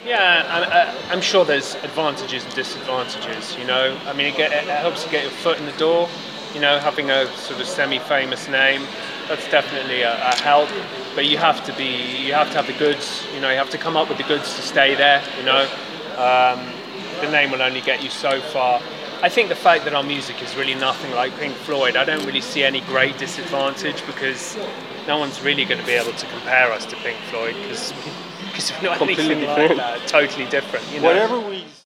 Yeah, I'm sure there's advantages and disadvantages. I mean, it helps you get your foot in the door. Having a sort of semi-famous name, that's definitely a help. But you have to have the goods. You have to come up with the goods to stay there. The name will only get you so far. I think the fact that our music is really nothing like Pink Floyd, I don't really see any great disadvantage because no one's really going to be able to compare us to Pink Floyd because we're not Completely anything like different. that. Totally different. Whatever we